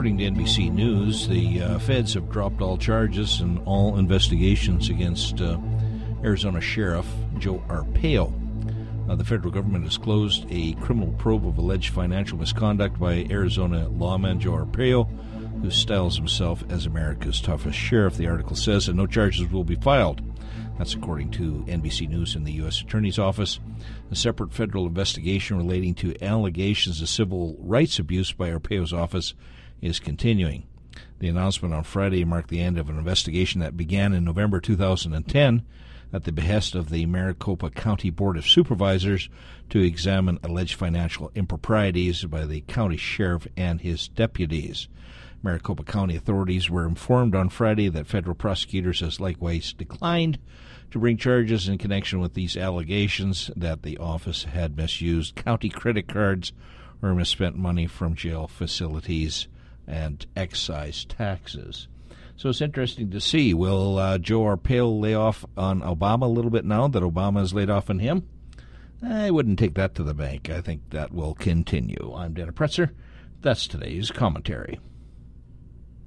According to NBC News, the feds have dropped all charges and all investigations against Arizona Sheriff Joe Arpaio. The federal government has closed a criminal probe of alleged financial misconduct by Arizona lawman Joe Arpaio, who styles himself as America's toughest sheriff. The article says that no charges will be filed. That's according to NBC News and the U.S. Attorney's Office. A separate federal investigation relating to allegations of civil rights abuse by Arpaio's office is continuing. The announcement on Friday marked the end of an investigation that began in November 2010 at the behest of the Maricopa County Board of Supervisors to examine alleged financial improprieties by the county sheriff and his deputies. Maricopa County authorities were informed on Friday that federal prosecutors has likewise declined to bring charges in connection with these allegations that the office had misused county credit cards or misspent money from jail facilities and excise taxes. So it's interesting to see. Will Joe Arpaio lay off on Obama a little bit now that Obama has laid off on him? I wouldn't take that to the bank. I think that will continue. I'm Dana Pretzer. That's today's commentary.